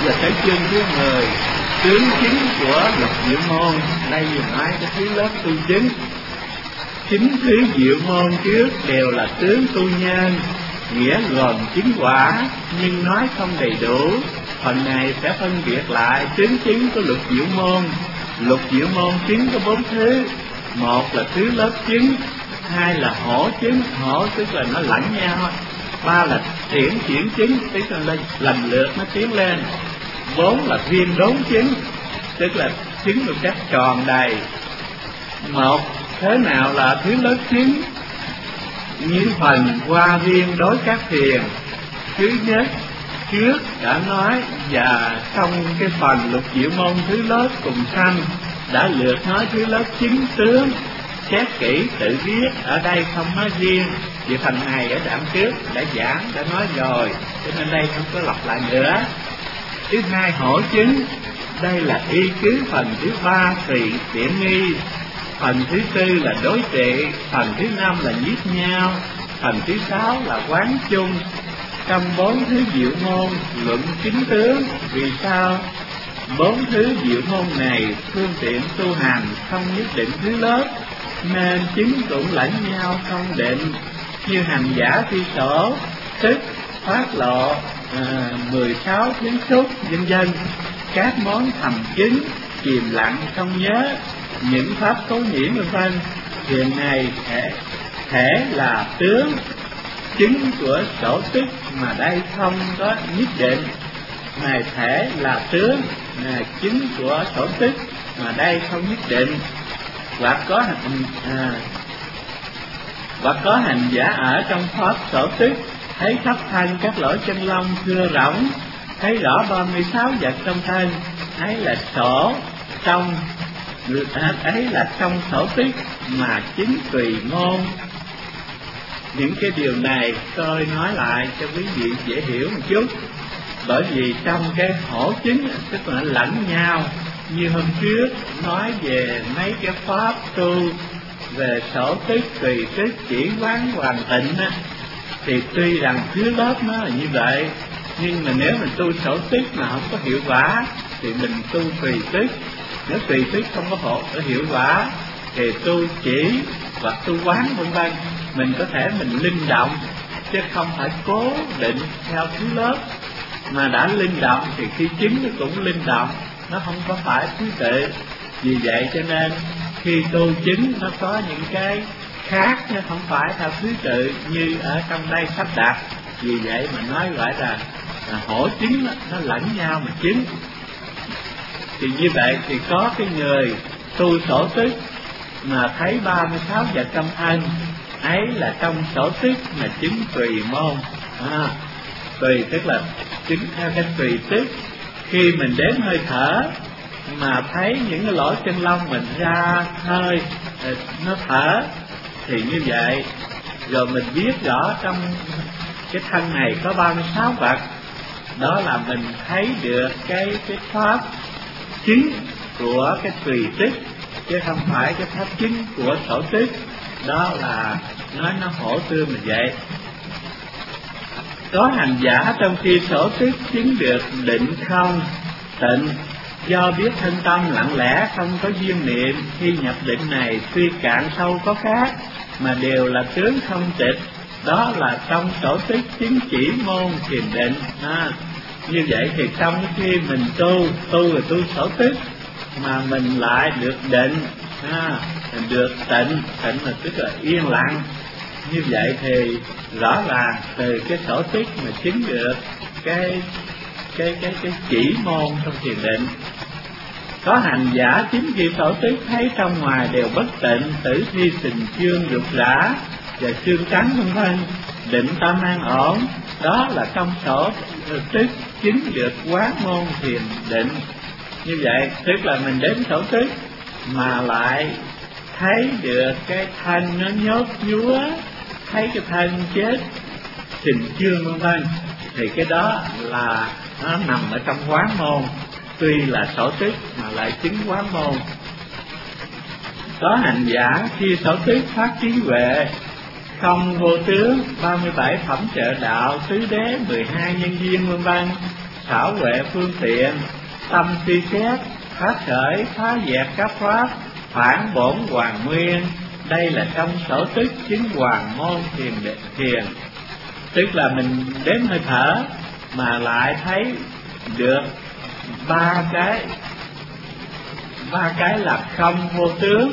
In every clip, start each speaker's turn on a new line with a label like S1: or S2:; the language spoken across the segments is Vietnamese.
S1: là tới chương thứ 10, tướng chính của lục diệu môn. Đây vừa nói cái thứ lớp tu chính. Chính thứ diệu môn trước đều là tướng tu nhân, nghĩa gồm chính quả, nhưng nói không đầy đủ. Phần này sẽ phân biệt lại tướng chính của lục diệu môn. Lục diệu môn chính có 4 thứ. Một là thứ lớp chính, hai là hổ chính, hổ tức là nó lẫn nhau, ba là tiễn chuyển chính, tức là lần lượt nó tiến lên, 4 là viên đốn chính, tức là chính một cách tròn đầy. Một, thế nào là thứ lớp chính? Những phần qua viên đối các thiền. Thứ nhất, trước đã nói, và trong cái phần lục diệu môn thứ lớp cùng sanh đã lượt nói thứ lớp chính tướng. Xét kỹ tự viết, ở đây không nói riêng, vì phần này ở đoạn trước đã giảng, đã nói rồi, cho nên đây không có lặp lại nữa. Thứ hai, hổ chính, đây là y cứ phần thứ ba tùy tiện nghi, phần thứ tư là đối trị, phần thứ năm là nhiếp nhau, phần thứ sáu là quán chung. Trong 4 thứ diệu môn luận chính tướng. Vì sao? 4 thứ diệu môn này phương tiện tu hành không nhất định thứ lớp, nên chính cũng lẫn nhau không định. Như hành giả thi sổ, tức phát lộ, 16 kiến xúc, vân vân. Các món thầm kín chìm lặng không nhớ, những pháp cố nhiễm vân vân. Hiện này thể là tướng chính của sổ tức, mà đây không có nhất định. Này thể là tướng là chính của sổ tức, mà đây không nhất định. Hoặc có hành giả ở trong pháp sổ tức, thấy khắp thân các lỗ chân lông thưa rỗng, thấy rõ 36 vật trong thân, ấy là sổ trong, ấy là trong sổ tức mà chính tùy môn. Những cái điều này tôi nói lại cho quý vị dễ hiểu một chút. Bởi vì trong cái hổ chính tức là lẫn nhau. Như hôm trước nói về mấy cái pháp tu về sổ tức tùy tức chỉ quán hoàn tịnh á, thì tuy rằng thứ lớp nó là như vậy, nhưng mà nếu mình tu sổ tức mà không có hiệu quả thì mình tu tùy tức. Nếu tùy tức không có hiệu quả thì tu chỉ hoặc tu quán vân vân, mình có thể mình linh động chứ không phải cố định theo thứ lớp. Mà đã linh động thì khi chính nó cũng linh động, nó không có phải thứ tự. Vì vậy cho nên khi tu chính nó có những cái khác, chứ không phải theo thứ tự như ở trong đây sắp đặt. Vì vậy mà nói gọi là hổ chính nó lẫn nhau mà chính. Thì như vậy thì có cái người tu sổ tức mà thấy 36 vật trong thân, ấy là trong sổ tức mà chính tùy môn. Tùy tức là chính theo cái tùy tức. Khi mình đếm hơi thở mà thấy những cái lỗ chân lông mình ra hơi nó thở, thì như vậy rồi mình biết rõ trong cái thân này có 36 vật. Đó là mình thấy được cái pháp chính của cái tùy tức, chứ không phải cái pháp chính của sổ tức. Đó là nói nó hổ tương là vậy. Có hành giả trong khi sổ tức chứng được định không tịnh, do biết thân tâm lặng lẽ không có duyên niệm, khi nhập định này tuy cạn sâu có khác, mà đều là tướng không tịch. Đó là trong sổ tức chứng chỉ môn thiền định. Như vậy thì trong khi mình tu là tu sổ tức, mà mình lại được định, được tịnh là tức là yên lặng. Như vậy thì rõ ràng từ cái sổ tức mà chứng được cái chỉ môn trong thiền định. Có hành giả chính khi sổ tức thấy trong ngoài đều bất tịnh, tử thi sình chương rụt rã và xương trắng vân vân, định tâm an ổn. Đó là trong sổ tức chứng được quán môn thiền định. Như vậy tức là mình đến sổ tức mà lại thấy được cái thân nó nhốt nhúa, thấy cái thân chết sình chương vân vân, thì cái đó là nó nằm ở trong quán môn. Tuy là sổ tức mà lại chứng quán môn. Có hành giả khi sổ tức phát trí huệ, không vô tướng, 37 phẩm trợ đạo, tứ đế, 12 nhân duyên vân vân, xảo huệ phương tiện, tâm suy xét, phát khởi phá dẹt các pháp, phản bổn hoàn nguyên. Đây là trong sở tức chứng hoàn môn thiền. Tức là mình đếm hơi thở mà lại thấy được ba cái là không vô tướng,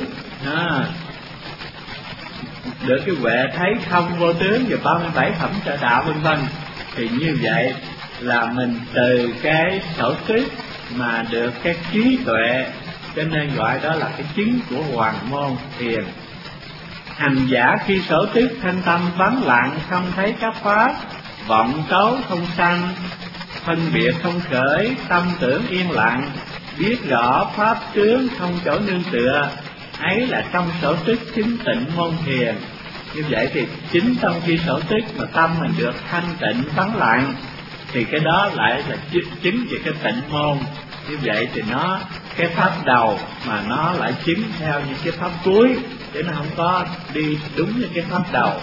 S1: được cái huệ thấy không vô tướng và 37 phẩm trợ đạo vân vân. Thì như vậy là mình từ cái sở tức mà được cái trí tuệ, cho nên gọi đó là cái chứng của hoàn môn thiền. Hành giả khi sở tức thanh tâm vắng lặng, không thấy các pháp, vọng tấu không sanh, phân biệt không khởi, tâm tưởng yên lặng, biết rõ pháp tướng không chỗ nương tựa, ấy là trong sở tức chứng tịnh môn thiền. Như vậy thì chính trong khi sở tức mà tâm mình được thanh tịnh vắng lặng, thì cái đó lại là chứng về cái tịnh môn. Như vậy thì nó cái pháp đầu mà nó lại chứng theo những cái pháp cuối, để nó không có đi đúng như cái pháp đầu.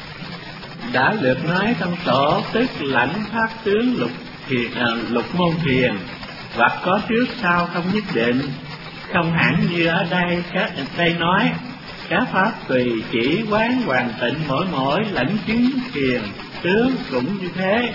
S1: Đã được nói trong tổ tức lãnh pháp tướng lục môn thiền, hoặc có trước sau không nhất định, không hẳn như ở đây nói. Các pháp tùy chỉ quán hoàn tịnh mỗi lãnh chứng thiền tướng cũng như thế.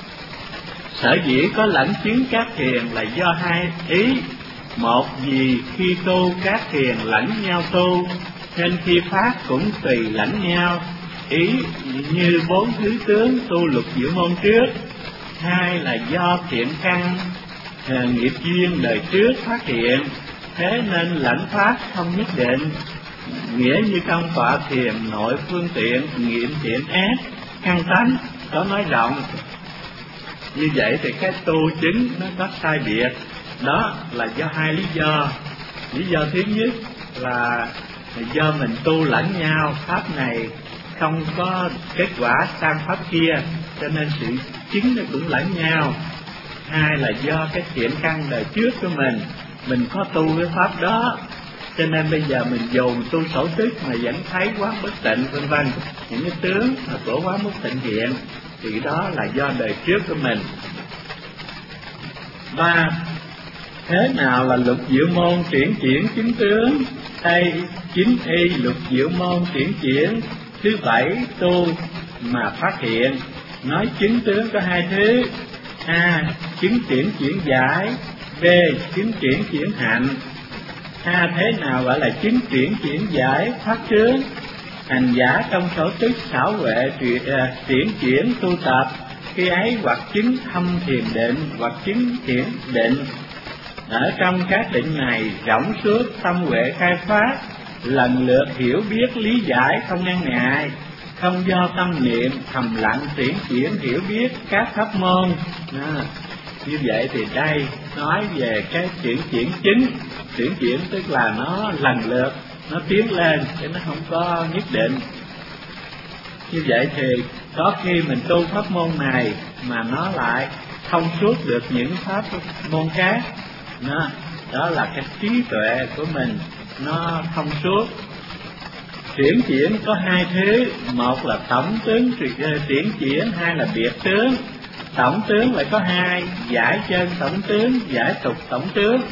S1: Sở dĩ có lãnh chứng các thiền là do hai ý. Một, vì khi tu các thiền lãnh nhau tu, nên khi phát cũng tùy lãnh nhau. Ý như 4 thứ tướng tu lục diệu môn trước. Hai là do thiện căn nghiệp duyên đời trước phát hiện, thế nên lãnh pháp không nhất định. Nghĩa như trong tọa thiền nội phương tiện nghiệm thiện ác căn tánh có nói rộng. Như vậy thì cái tu chứng nó có sai biệt. Đó là do hai lý do. Lý do thứ nhất là do mình tu lẫn nhau, pháp này không có kết quả sang pháp kia, cho nên sự chứng nó cũng lẫn nhau. Hai là do cái thiện căn đời trước của mình có tu cái pháp đó, cho nên bây giờ mình dồn tu sở tức mà vẫn thấy quán bất tịnh vân vân, những cái tướng mà của quán bất tịnh hiện, thì đó là do đời trước của mình. Ba, thế nào là lục diệu môn triển chuyển chứng tướng? Hay chính y lục diệu môn triển chuyển thứ 7 tu mà phát hiện. Nói chứng tướng có hai thứ: A. Chứng triển chuyển giải, B. Chứng triển chuyển hạnh. Thế nào gọi là chứng triển chuyển giải phát tướng? Hành giả trong sở tức xảo huệ triển chuyển tu tập, khi ấy hoặc chứng thâm thiền định, hoặc chứng thiền định. Ở trong các định này rỗng suốt tâm huệ khai phát, lần lượt hiểu biết lý giải không ngăn ngại, không do tâm niệm thầm lặng triển chuyển hiểu biết các pháp môn. Như vậy thì đây nói về cái chuyển chính. Chuyển chuyển tức là nó lần lượt, nó tiến lên, chứ nó không có nhất định. Như vậy thì có khi mình tu pháp môn này mà nó lại thông suốt được những pháp môn khác. Đó là cái trí tuệ của mình nó thông suốt. Chuyển chuyển có hai thứ: một là tổng tướng chuyển chuyển, hai là biệt tướng. Tổng tướng lại có hai: giải chân tổng tướng, giải tục tổng tướng.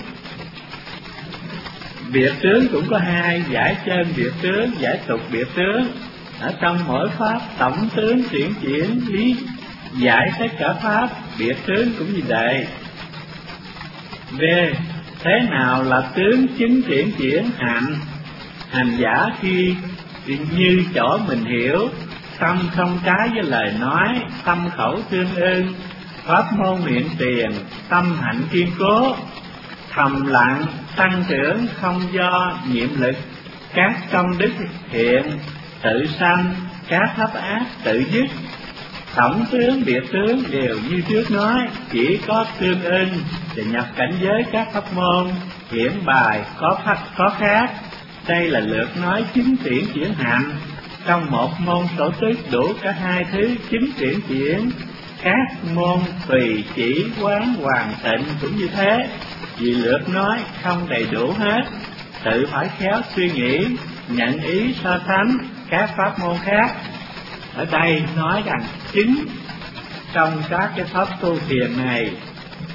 S1: Biệt tướng cũng có hai: giải chân biệt tướng, giải tục biệt tướng. Ở trong mỗi pháp tổng tướng chuyển chuyển lý giải tất cả pháp, biệt tướng cũng như vậy. B. Thế nào là tướng chứng chuyển chuyển hạnh? Hành giả khi như chỗ mình hiểu, tâm không trái với lời nói, tâm khẩu tương ưng, pháp môn miệng tiền, tâm hạnh kiên cố, thầm lặng tăng trưởng không do nhiệm lực, các công đức thiện tự sanh, các pháp ác tự dứt. Tổng tướng biệt tướng đều như trước nói, chỉ có tương ưng để nhập cảnh giới các pháp môn hiển bài có khác. Đây là lượt nói chứng triển chuyển hạnh. Trong một môn sở tức đủ cả hai thứ chứng triển chuyển. Các môn tùy chỉ quán hoàn tịnh cũng như thế, vì lượt nói không đầy đủ hết, tự phải khéo suy nghĩ, nhận ý so sánh các pháp môn khác. Ở đây nói rằng chứng trong các cái pháp tu thiền này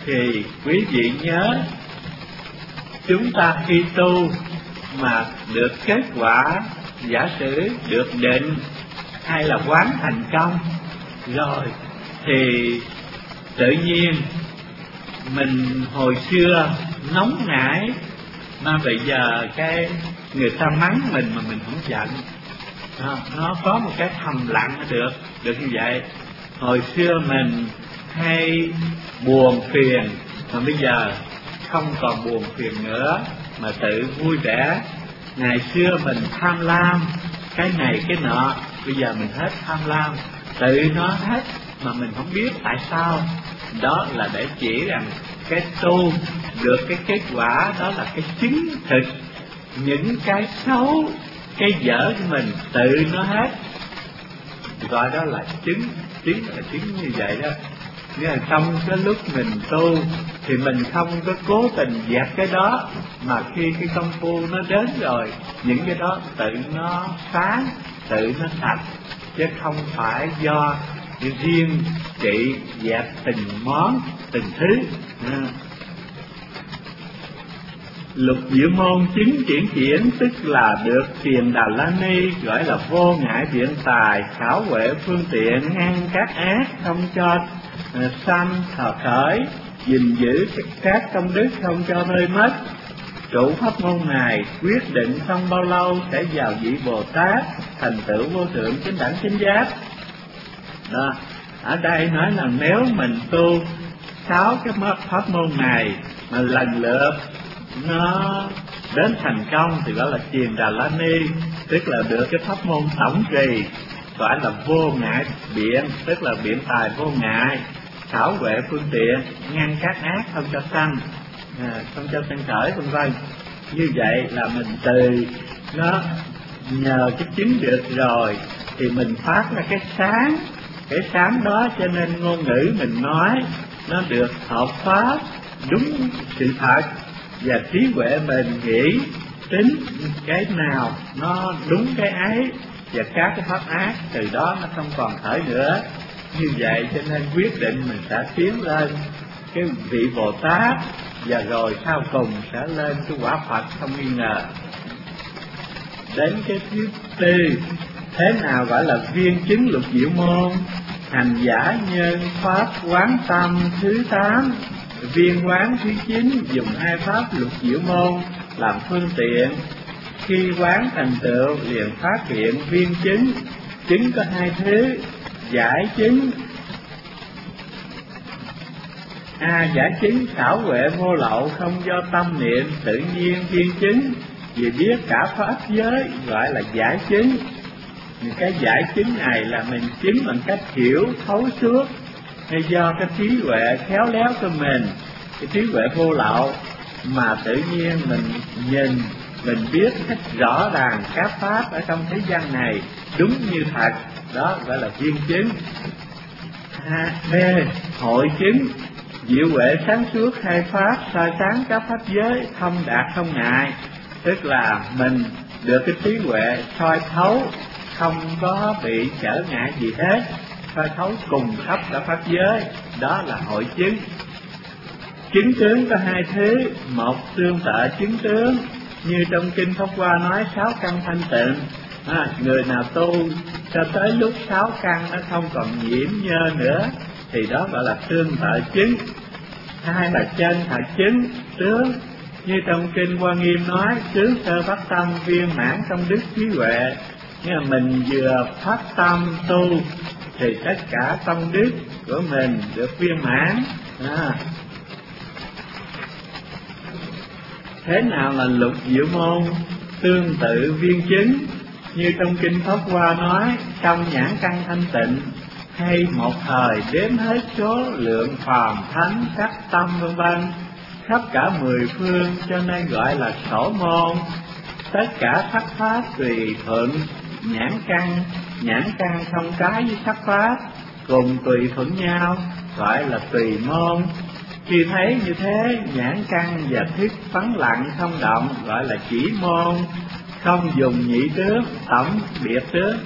S1: Thì quý vị nhớ, chúng ta khi tu mà được kết quả, giả sử được định hay là quán thành công rồi, thì tự nhiên mình hồi xưa nóng nảy, mà bây giờ cái người ta mắng mình mà mình không giận, nó có một cái thầm lặng được như vậy. Hồi xưa mình hay buồn phiền, mà bây giờ không còn buồn phiền nữa mà tự vui vẻ. Ngày xưa mình tham lam cái này cái nọ, bây giờ mình hết tham lam, tự nó hết mà mình không biết tại sao. Đó là để chỉ rằng cái tu được cái kết quả đó là cái chứng thực những cái xấu, cái dở của mình tự nó hết, gọi đó là chứng là chứng như vậy đó. Nghĩa là trong cái lúc mình tu thì mình không có cố tình dẹp cái đó, mà khi cái công phu nó đến rồi, những cái đó tự nó sáng, tự nó sạch, chứ không phải do riêng trị dẹp từng món từng thứ. Lục diệu môn chứng triển chuyển, tức là được Thiền Đà La Ni, gọi là vô ngại biện tài, khảo huệ phương tiện, ngăn các ác, không cho sanh thọ khởi, gìn giữ các công đức, không cho rơi mất. Trụ pháp môn này quyết định không bao lâu sẽ vào vị Bồ Tát, thành tựu vô thượng chánh đẳng chánh giác. Đó, ở đây nói là nếu mình tu 6 cái pháp môn này mà lần lượt nó đến thành công thì gọi là Thiền Đà La Ni, tức là được cái pháp môn tổng trì, gọi là vô ngại biện, tức là biện tài vô ngại, khảo huệ phương tiện, ngăn các ác, không cho sanh, không cho sanh khởi, vân vân. Như vậy là mình từ nó nhờ cái chứng được rồi thì mình phát ra cái sáng đó, cho nên ngôn ngữ mình nói nó được hợp pháp, đúng sự thật, và trí huệ mình nghĩ tính cái nào nó đúng cái ấy, và các cái pháp ác từ đó nó không còn khởi nữa. Như vậy cho nên quyết định mình sẽ tiến lên cái vị Bồ Tát, và rồi sau cùng sẽ lên cái quả Phật không nghi ngờ. Đến cái thứ tư, thế nào gọi là viên chứng lục diệu môn? Hành giả nhân pháp quán tâm thứ 8, viên quán thứ 9, dùng 2 pháp lục diệu môn làm phương tiện. Khi quán thành tựu liền phát hiện viên chứng. Chứng có 2 thứ: giải chứng. Giải chứng xảo huệ vô lậu, không do tâm niệm, tự nhiên viên chứng, vì biết cả pháp giới, gọi là giải chứng. Cái giải chứng này là mình chứng bằng cách hiểu thấu suốt, hay do cái trí huệ khéo léo của mình, cái trí huệ vô lậu, mà tự nhiên mình nhìn, mình biết cách rõ ràng các pháp ở trong thế gian này đúng như thật, đó gọi là viên chứng. B. Hội chứng. Diệu huệ sáng suốt 2 pháp, soi sáng các pháp giới, thông đạt không ngại, tức là mình được cái trí huệ soi thấu, không có bị trở ngại gì hết, soi thấu cùng khắp cả pháp giới, đó là hội chứng. Chứng tướng có 2 thứ: một tương tự chứng tướng, như trong kinh Pháp Hoa nói 6 căn thanh tịnh. Người nào tu cho tới lúc 6 căn nó không còn nhiễm nhơ nữa thì đó gọi là tương tự chứng. 2 là chân thật chứng tướng, như trong kinh Hoa Nghiêm nói tướng sơ phát tâm viên mãn công đức trí huệ. Nhưng mà mình vừa phát tâm tu thì tất cả công đức của mình được viên mãn. Thế nào là lục diệu môn tương tự viên chứng? Như trong kinh Pháp Hoa nói, trong nhãn căn thanh tịnh, hay một thời đếm hết số lượng phàm thánh sắc tâm vân vân, khắp cả 10 phương, cho nên gọi là sổ môn. Tất cả sắc pháp tùy thuận nhãn căn không trái với sắc pháp, cùng tùy thuận nhau, gọi là tùy môn. Khi thấy như thế, nhãn căn và thức vắng lặng không động, gọi là chỉ môn. Không dùng nhị tướng, tổng biệt tướng,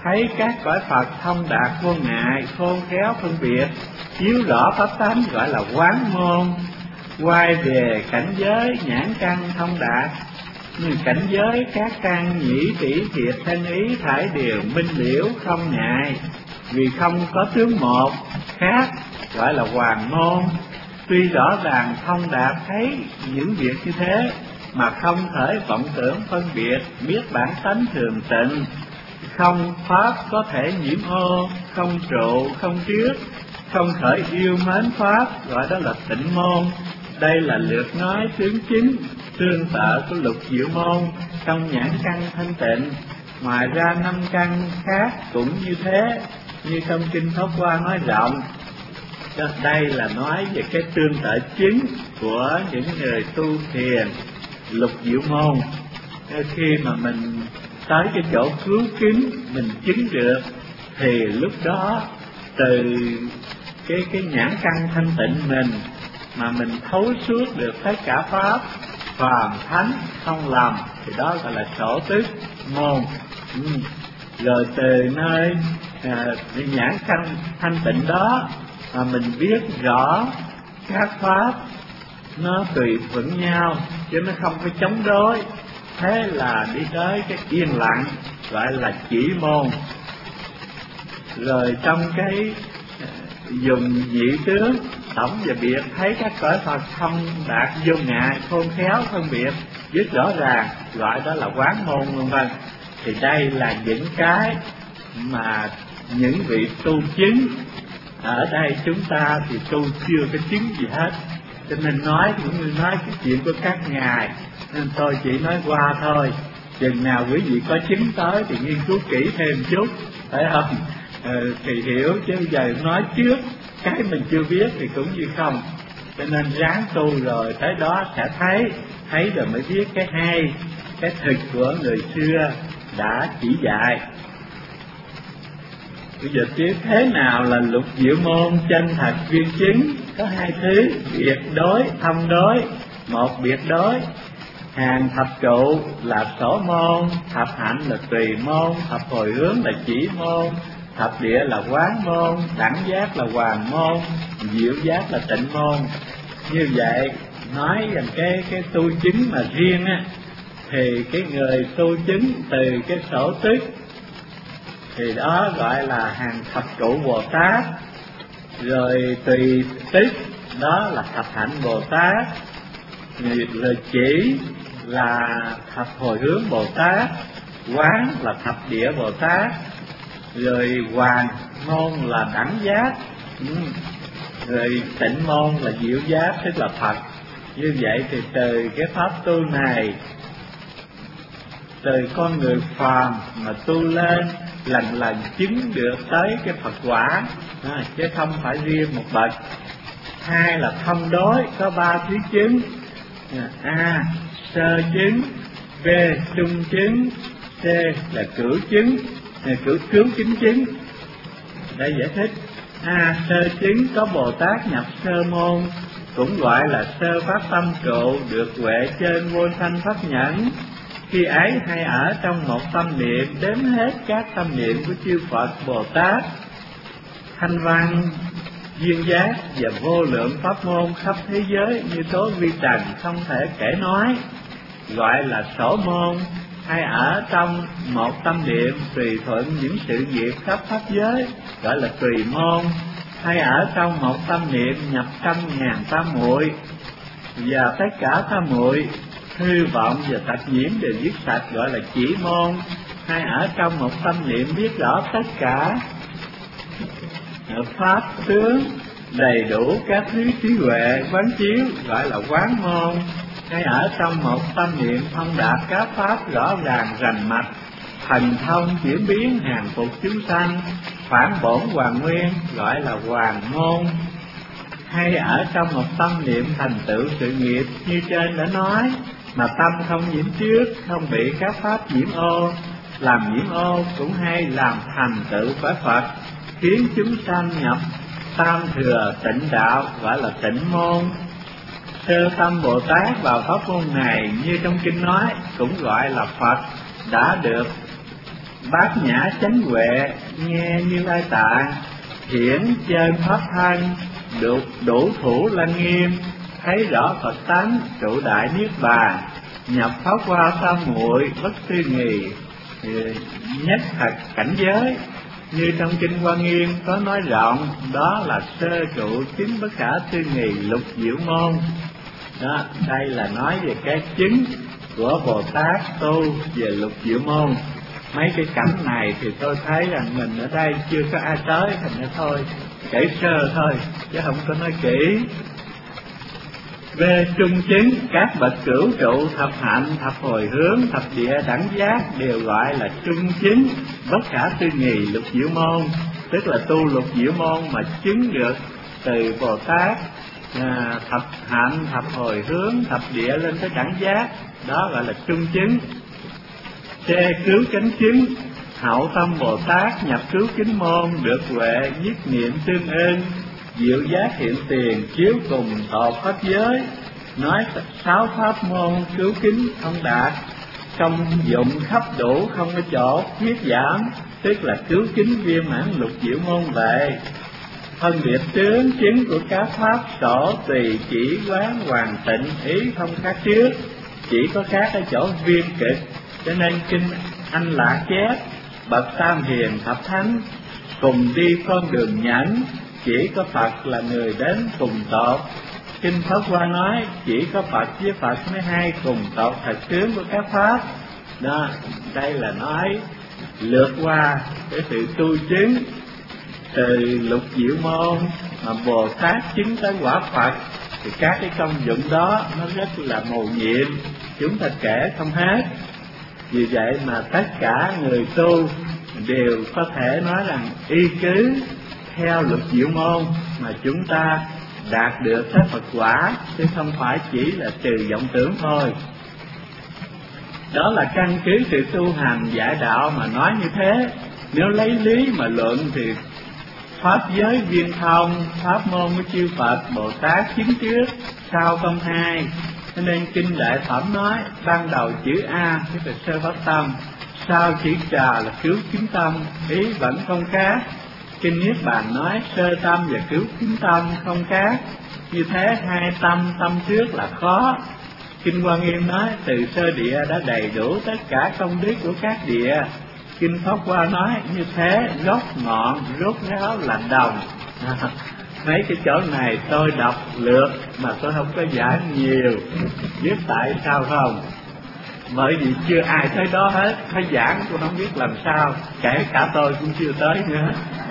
S1: thấy các cõi Phật thông đạt vô ngại, khôn khéo phân biệt, chiếu rõ pháp tánh gọi là quán môn. Quay về cảnh giới nhãn căn thông đạt, như cảnh giới các căn nhĩ tỷ thiệt thân ý thải đều minh liễu không ngại, vì không có tướng một khác gọi là hoàn môn. Tuy rõ ràng thông đạt thấy những việc như thế, mà không thể vọng tưởng phân biệt, biết bản tánh thường tịnh, không pháp có thể nhiễm ô, không trụ, không trước, không khởi yêu mến pháp, gọi đó là tịnh môn. Đây là lượt nói tướng chính tương tự của lục diệu môn trong nhãn căn thanh tịnh. Ngoài ra 5 căn khác cũng như thế, như trong kinh Pháp Hoa nói rộng. Đây là nói về cái tương tự chính của những người tu thiền lục diệu môn. Khi mà mình tới cái chỗ cứu kính mình chứng được, thì lúc đó từ cái nhãn căn thanh tịnh mình mà mình thấu suốt được tất cả pháp phàm thánh không lầm, thì đó gọi là sổ tức môn. Rồi từ nơi nhãn căn thanh tịnh đó mà mình biết rõ các pháp nó tùy thuận nhau chứ nó không có chống đối, thế là đi tới cái yên lặng gọi là chỉ môn. Rồi trong cái dùng nhị tướng tổng và biệt thấy các cõi Phật thông đạt vô ngại, khôn khéo phân biệt, biết rõ ràng, gọi đó là quán môn vân vân. Thì đây là những cái mà những vị tu chứng. Ở đây chúng ta thì tu chưa có chứng gì hết, cho nên nói cũng như nói cái chuyện của các ngài, nên tôi chỉ nói qua thôi. Chừng nào quý vị có chứng tới thì nghiên cứu kỹ thêm chút, phải không? Thì hiểu, chứ giờ nói trước cái mình chưa biết thì cũng như không. Cho nên ráng tu rồi tới đó sẽ thấy rồi mới biết cái hay, cái thực của người xưa đã chỉ dạy. Bây giờ tiếp, thế nào là lục diệu môn chân thật viên chứng? Có hai thứ, biệt đối, thông đối. Một, biệt đối, hàng thập trụ là sổ môn, thập hạnh là tùy môn, thập hồi hướng là chỉ môn, thập địa là quán môn, đẳng giác là hoàn môn, diệu giác là tịnh môn. Như vậy nói rằng cái tu chứng mà riêng á, thì cái người tu chứng từ cái sổ tức thì đó gọi là hàng thập trụ Bồ Tát. Rồi tùy tức đó là thập hạnh Bồ Tát. Rồi chỉ là thập hồi hướng Bồ Tát, quán là thập địa Bồ Tát, rồi hoàn môn là đẳng giác, rồi tịnh môn là diệu giác, tức là Phật. Như vậy thì từ cái pháp tu này, từ con người phàm mà tu lên lần lần chứng được tới cái Phật quả, chứ không phải riêng một bậc. Hai là thông đối, có 3 thuyết chứng: A. Sơ chứng, B. Trung chứng, C. là cửu chứng, cửu chính chứng. Đây giải thích. A. Sơ chứng có Bồ Tát nhập sơ môn, cũng gọi là sơ pháp tâm trụ, được huệ trên vô sanh pháp nhẫn. Khi ấy hay ở trong một tâm niệm đếm hết các tâm niệm của chư Phật Bồ Tát, thanh văn, duyên giác và vô lượng pháp môn khắp thế giới như tố vi trần không thể kể nói, gọi là sổ môn. Hay ở trong một tâm niệm tùy thuận những sự việc khắp pháp giới, gọi là tùy môn. Hay ở trong một tâm niệm nhập 100.000 tam muội, và tất cả tam muội hư vọng và tạp nhiễm đều dứt sạch, gọi là chỉ môn. Hay ở trong một tâm niệm biết rõ tất cả pháp tướng đầy đủ các thứ trí huệ quán chiếu, gọi là quán môn. Hay ở trong một tâm niệm thông đạt các pháp rõ ràng rành mạch, thần thông chuyển biến hàng phục chúng sanh, phản bổn hoàn nguyên, gọi là hoàn môn. Hay ở trong một tâm niệm thành tựu sự nghiệp như trên đã nói, mà tâm không nhiễm trước, không bị các pháp nhiễm ô, làm nhiễm ô cũng hay làm thành tựu cõi Phật, khiến chúng sanh nhập tam thừa tịnh đạo, gọi là tịnh môn. Sơ tâm Bồ Tát vào pháp môn này như trong kinh nói cũng gọi là Phật, đã được bát nhã chánh huệ, nghe Như Lai Tạng, hiển trên pháp thân, đủ thủ lăng nghiêm, thấy rõ Phật tánh, trụ đại niết bàn, nhập pháp hoa tam muội, bất tư nghì, nhất thật cảnh giới. Như trong kinh Hoa Nghiêm có nói rộng, đó là sơ trụ chứng bất khả tư nghì lục diệu môn. Đó, đây là nói về cái chứng của Bồ Tát tu về lục diệu môn. Mấy cái cảnh này thì tôi thấy rằng mình ở đây chưa có ai tới, thành ra thôi kể sơ thôi chứ không có nói kỹ. Về trung chứng, các bậc cửu trụ, thập hạnh, thập hồi hướng, thập địa đẳng giác đều gọi là trung chứng bất khả tư nghì lục diệu môn, tức là tu lục diệu môn mà chứng được từ Bồ Tát, thập hạnh, thập hồi hướng, thập địa lên tới đẳng giác, đó gọi là trung chứng. Che cứu chánh chứng, hậu tâm Bồ Tát nhập cứu kính môn, được huệ nhất niệm tương ưng, diệu giác hiện tiền, chiếu cùng tột pháp giới, nói 6 pháp môn cứu kính không đạt, công dụng khắp đủ không có chỗ thuyết giảm, tức là cứu kính viên mãn lục diệu môn vậy. Phân biệt tướng chứng của các pháp sổ tùy chỉ quán hoàn tịnh, ý không khác trước, chỉ có khác ở chỗ viên cực. Cho nên kinh Anh Lạc chép bậc tam hiền thập thánh cùng đi con đường nhẫn, chỉ có Phật là người đến cùng tột. Kinh Pháp Hoa nói chỉ có Phật với Phật mới hay cùng tột thật tướng của các pháp. Đó, đây là nói lượt qua cái sự tu chứng từ lục diệu môn mà Bồ Tát chứng tới quả Phật, thì các cái công dụng đó nó rất là mầu nhiệm, chúng ta kể không hết. Vì vậy mà tất cả người tu đều có thể nói rằng y cứ theo lục diệu môn mà chúng ta đạt được các Phật quả, chứ không phải chỉ là trừ vọng tưởng thôi. Đó là căn cứ sự tu hành giải đạo mà nói như thế. Nếu lấy lý mà luận thì pháp giới viên thông, pháp môn của chư Phật Bồ Tát chứng trước, sau công hai. Cho nên kinh Đại Phẩm nói ban đầu chữ A tức là sơ pháp tâm, sau chữ Trà là cứu kính tâm, ý vẫn không khác. Kinh Niết Bàn nói sơ tâm và cứu kính tâm không khác. Như thế hai tâm trước là khó. Kinh Hoa Nghiêm nói từ sơ địa đã đầy đủ tất cả công đức của các địa. Kinh Pháp Hoa nói như thế gốc ngọn rốt ráo là đồng. Mấy cái chỗ này tôi đọc lượt mà tôi không có giảng nhiều. Biết tại sao không? Bởi vì chưa ai tới đó hết, phải giảng tôi không biết làm sao, kể cả tôi cũng chưa tới nữa.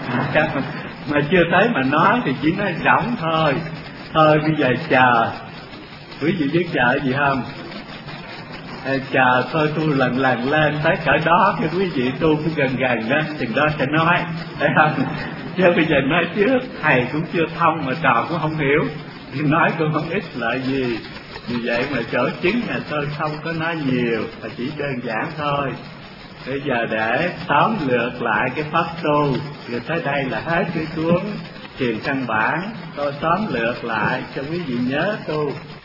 S1: Mà chưa tới mà nói thì chỉ nói rỗng thôi. Thôi bây giờ chờ. Quý vị biết chờ gì không? Chờ thôi tôi lần lên tới cỡ đó, cái quý vị tu cũng gần đó, chừng đó sẽ nói, thấy không? Chứ bây giờ nói trước thầy cũng chưa thông mà trò cũng không hiểu, thì nói cũng không ích lợi gì. Vì vậy mà chỗ chứng là tôi không có nói nhiều, mà chỉ đơn giản thôi. Bây giờ để tóm lược lại cái pháp tu, rồi tới đây là hết cái cuốn Thiền căn bản. Tôi tóm lược lại cho quý vị nhớ tu.